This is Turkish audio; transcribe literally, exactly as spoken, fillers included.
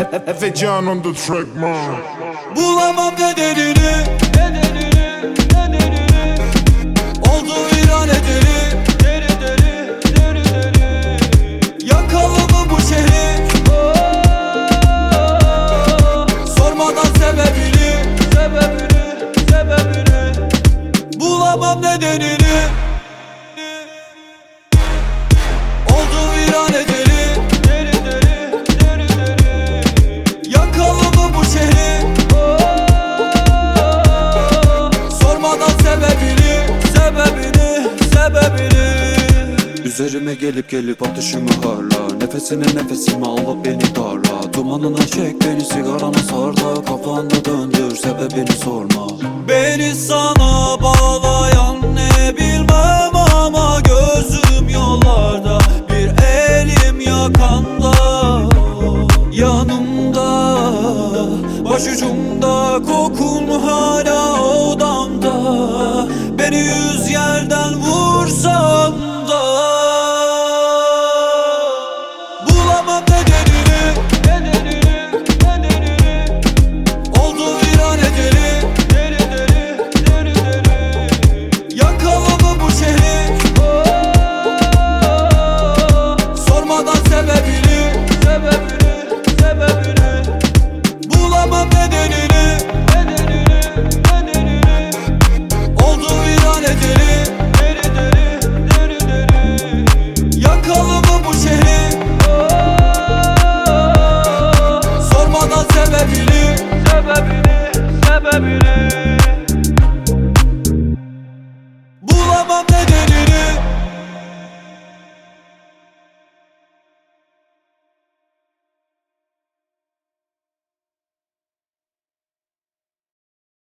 Efecan on the track man. Bulamam nedenini, nedenini, nedenini. Oldu viran edeli, deri deri, deri deri. Yakalı mı bu şehri? Oh, sormadan sebebini, sebebini, sebebini. Bulamam nedenini. Oldu viran edeli, deri deri, deri deri. Yakalı mı bu şehri? Sebebini, sebebini. Üzerime gelip gelip ateşimi harla. Nefesine nefesimi alıp beni darla. Dumanına çek beni, sigarana sarla. Kafanda döndür, sebebini sorma. Beni sana bağlayan ne bilmem.